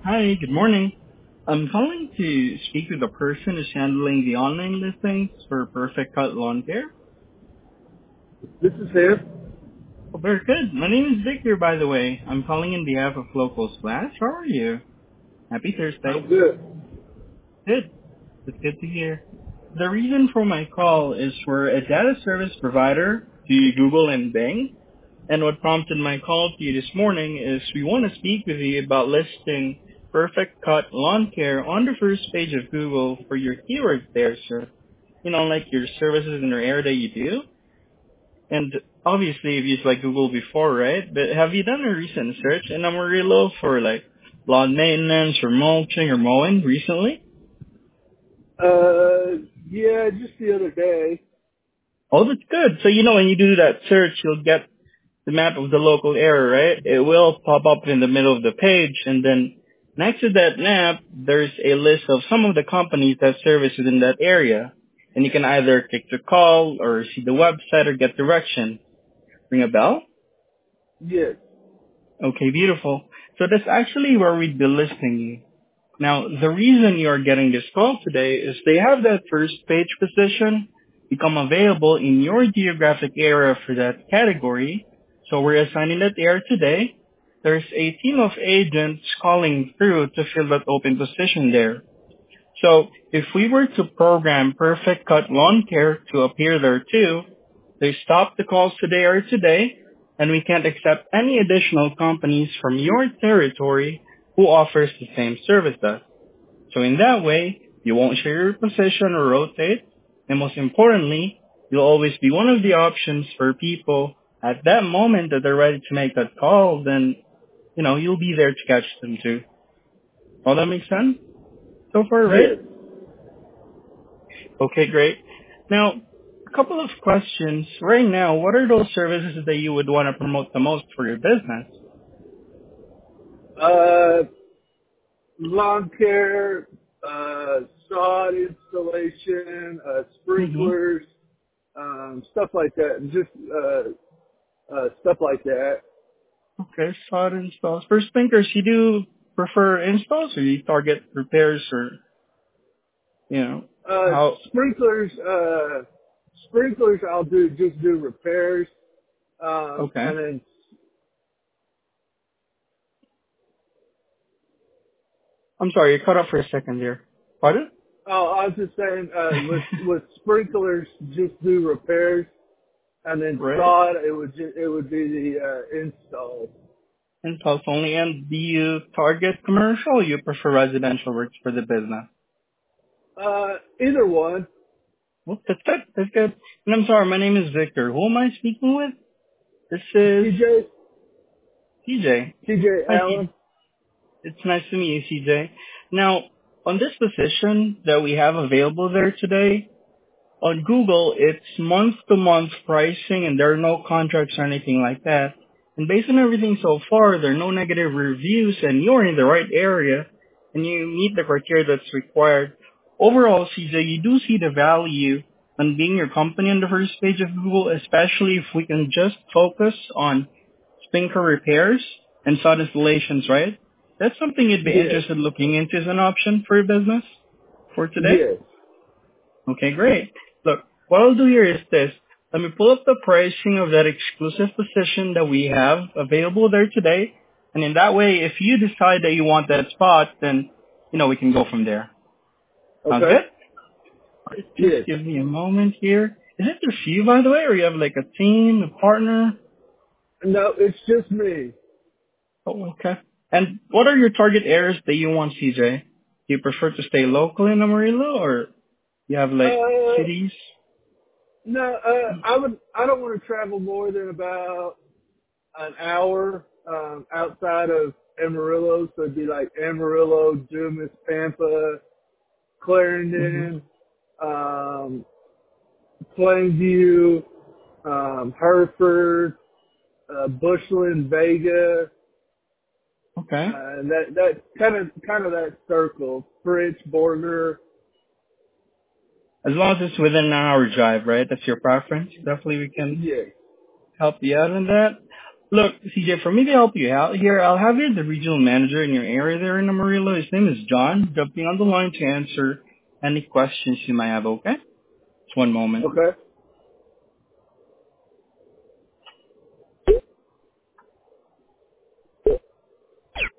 Hi, good morning. I'm calling to speak with the person who's handling the online listings for Perfect Cut Lawn Care. This is him. Oh, very good. My name is Victor, by the way. I'm calling in behalf of Local Splash. How are you? Happy Thursday. I'm good. Good. That's good to hear. The reason for my call is for a data service provider to Google and Bing. And what prompted my call to you this morning is we want to speak with you about listing Perfect Cut Lawn Care on the first page of Google for your keywords there, sir. Like your services in your area that you do. And obviously you've used like Google before, right? But have you done a recent search in Amarillo for like lawn maintenance or mulching or mowing recently? Yeah, just the other day. Oh, that's good. So when you do that search, you'll get the map of the local area, right? It will pop up in the middle of the page, and then next to that map, there's a list of some of the companies that service within that area. And you can either click to call or see the website or get direction. Ring a bell? Yes. Okay, beautiful. So that's actually where we'd be listing you. Now, the reason you're getting this call today is they have that first page position become available in your geographic area for that category. So we're assigning that area today. There's a team of agents calling through to fill that open position there. So if we were to program Perfect Cut Lawn Care to appear there too, they stop the calls today or today, and we can't accept any additional companies from your territory who offers the same service as. So in that way, you won't share your position or rotate, and most importantly, you'll always be one of the options for people at that moment that they're ready to make that call, then, you'll be there to catch them too. All that makes sense so far, right? Yes. Okay, great. Now, a couple of questions. Right now, what are those services that you would want to promote the most for your business? Uh, Lawn care, sod installation, Mm-hmm. sprinklers, stuff like that. Just, stuff like that. Okay, sod installs. For stinkers, you do prefer installs or you target repairs or, Uh, how? sprinklers, uh, sprinklers just do repairs. Okay. And then, I'm sorry, you cut off for a second there. Pardon? oh, I was just saying, with sprinklers, just do repairs. And then Right. sod, it would be the install. Installs only. And do you target commercial or you prefer residential works for the business? Either one. Well, that's good. That's good. And I'm sorry, my name is Victor. Who am I speaking with? This is TJ CJ. TJ Hi, CJ. Allen. It's nice to meet you, CJ. Now, on this position that we have available there today, on Google, it's month-to-month pricing and there are no contracts or anything like that. And based on everything so far, there are no negative reviews and you're in the right area and you meet the criteria that's required. Overall, CJ, you do see the value on being your company on the first page of Google, especially if we can just focus on sprinkler repairs and sod installations, right? That's something you'd be Yes. interested in looking into as an option for your business for today? Yes. Okay, great. Look, what I'll do here is this. Let me pull up the pricing of that exclusive position that we have available there today. And in that way, if you decide that you want that spot, then, we can go from there. Sounds Okay. good? All right, just Yes. give me a moment here. Is it just you, by the way, or you have like a team, a partner? No, it's just me. Oh, okay. And what are your target areas that you want, CJ? Do you prefer to stay local in Amarillo, or you have like Uh, cities? no, I don't want to travel more than about an hour, outside of Amarillo. So it'd be like Amarillo, Dumas, Pampa, Mm-hmm. Clarendon, um, Plainview, Hereford, Bushland, Vega, Okay. that kind of that circle, Fritz, Borger. As long as it's within an hour drive, right? That's your preference. Definitely we can Yes. help you out in that. Look, CJ, for me to help you out here, I'll have here the regional manager in your area there in Amarillo. His name is John, jumping on the line to answer any questions you might have, okay? Just one moment. Okay.